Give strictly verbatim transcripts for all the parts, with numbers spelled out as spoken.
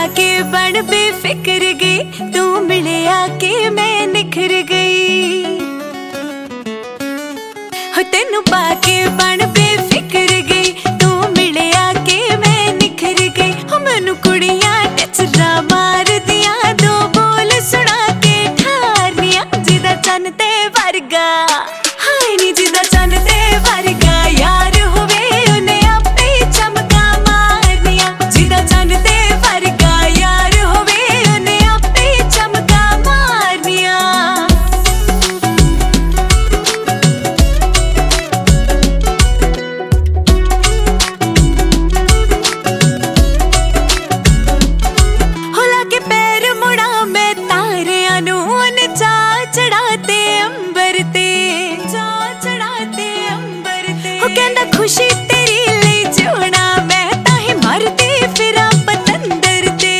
पाके बन बेफिक्र गई, तू मिले आके मैं निखर गई। हो तेनू पाके बन बेफिक्र गई, तू मिले आके मैं निखर गई। हो मैनू कुड़ियां टचरा मार दिया, दो बोल सुना के ठारनिया। जिदा चन ते वर्गा हाय नी, जिदा चन ते वर्गा यार होवे उन्हें आपे चमका मारनिया। जिदा चन ते वर्गा यार होवे उन्हें आपे चमका मारनिया। होला के पैर मुड़ा मैं तारियां नू चा चढ़ाते अंबर ते, चा चढ़ाते अंबर ते। हो कहंदा खुशी तेरी ले जोना, मैं ताही मरती फिरा पतंदर ते।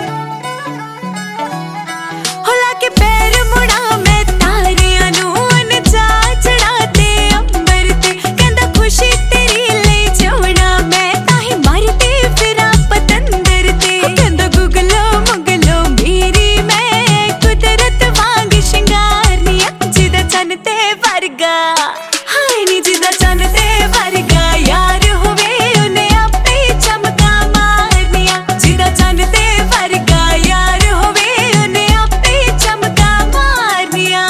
होला के पैर मुड़ा मैं तारियां नू चा चढ़ाते अंबर ते। कहंदा खुशी तेरी ले जोना, मैं ताही मरती फिरा पतंदर ते। हो कहंदा गुगलो मुगलो मेरी मैं कुदरत वांग शिंगारनिया। जिदा चन ते वर्गा हाय नी, जिदा चन ते वर्गा यार होवे उन्हें आपे चमका मारनिया। जिदा चन ते वर्गा यार होवे उन्हें आपे चमका मारनिया।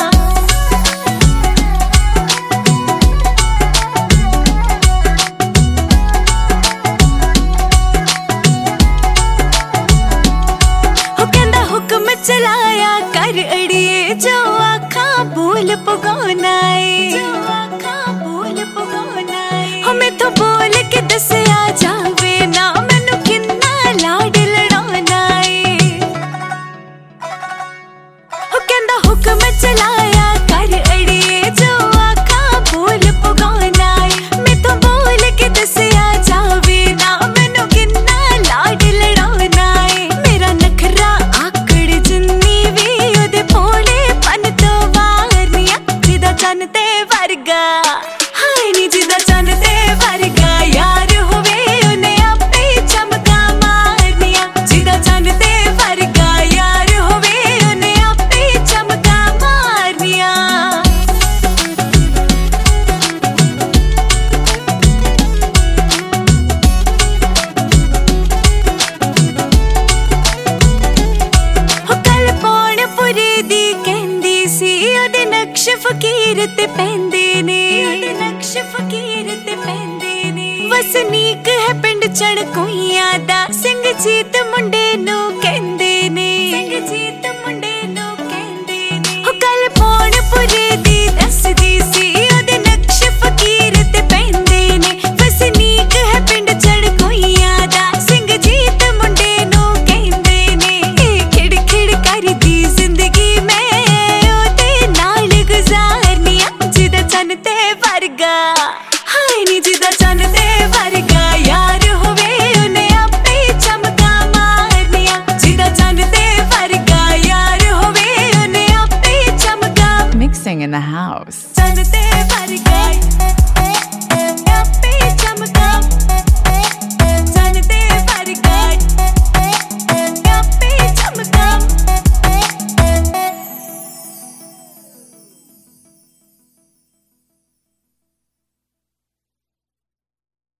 हो कहंदा हुक्म चलाया कर अड़िए, जो आखा बोल पगोना है, जो आखा बोल पगोना है। हो मैथों बोल के दसिया जावे ना, मैनू किन्ना लाड लड़ाना है। हो कहंदा हुक्म चलाया कर अड़िए, जो आखा बोल पगोना है। मैथों बोल के दसिया जावे ना, मैनू किन्ना लाड लड़ाना है। मेरा नखरा आकड़ जिन्नी वी ओदे भोले पन तो वारनिया। जिदा चन ते वर्गा हाय नी, जिदा चन ते वर्गा यार होवे उन्हें आपे चमका मारनिया। जिदा चन ते वर्गा यार होवे उन्हें आपे चमका मारनिया। हो कल पौन पुरे दी कहंदी सी, ओदे नक्श फकीर ते पैंदे ने, ओदे नक्श फकीर ते पैंदे ने। वसनीक है पिंड चढ़कोइयां दा, सिंह जीत मुंडे नू कहंदे ने, सिंह जीत मुंडे नू कहंदे ने। हो कल पौन पुरे दी दसदी सी, ओदे नक्श फकीर ते पैंदे ने। वसनीक है पिंड चढ़कोइयां दा, सिंह जीत मुंडे नू कहंदे ने। ए खिड़ खिड़ करदी जिंदगी मैं ओदे नाल गुजारनिया। जिदा चन ते वर्गा हाय नी, जिदा चन ते वर्गा यार होवे उन्हें आपे चमका मारनिया। जिदा चन ते वर्गा यार होवे उन्हें आपे चमका। Mixing in the house. चन ते वर्गा